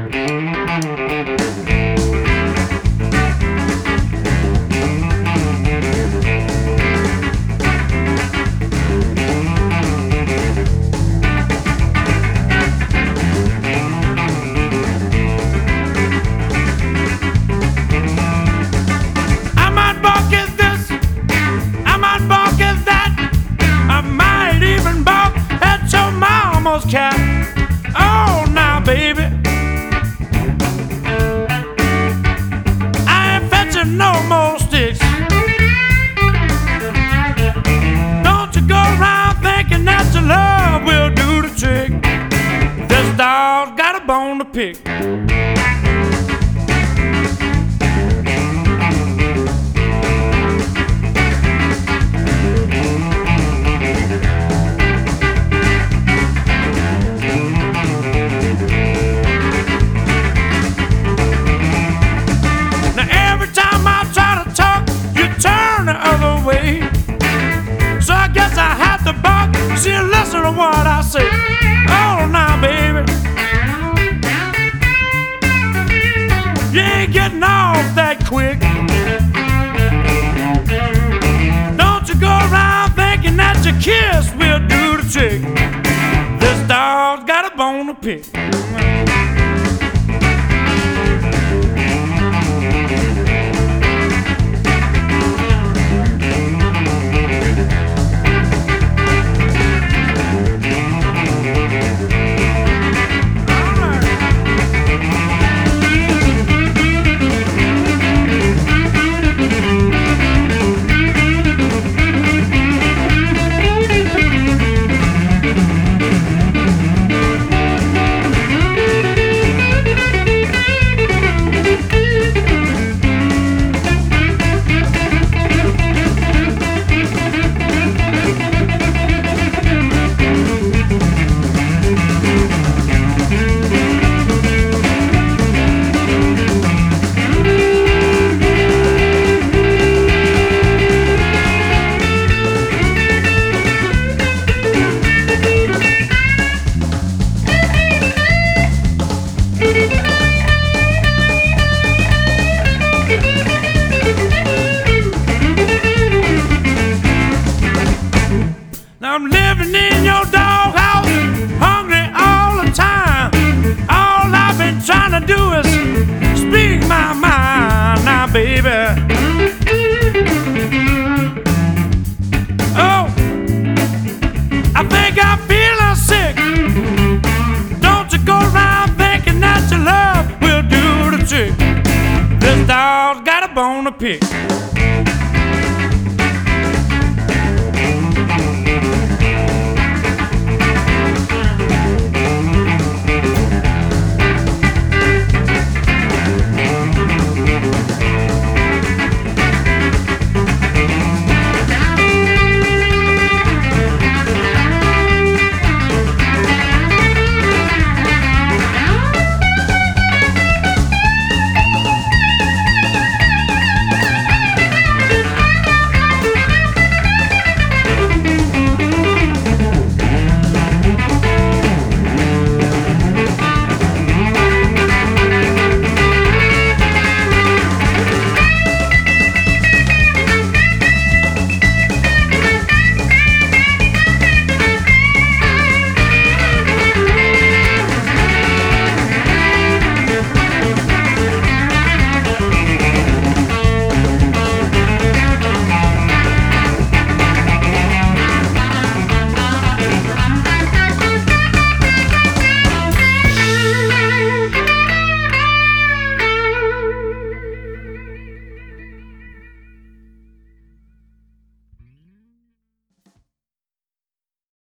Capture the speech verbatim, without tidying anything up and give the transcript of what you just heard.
Cat. Oh, now, baby, I ain't fetching no more sticks. Don't you go around thinking that your love will do the trick. This dog's got a bone to pick. So I guess I have to bark. She listen to what I say. Oh, now, baby, you ain't getting off that quick. Don't you go around thinking that your kiss will do the trick. This dog's got a bone to pick. I'm living in your doghouse, hungry all the time. All I've been trying to do is speak my mind now, baby. Oh, I think I'm feeling sick. Don't you go around thinking that your love will do the trick. This dog's got a bone to pick.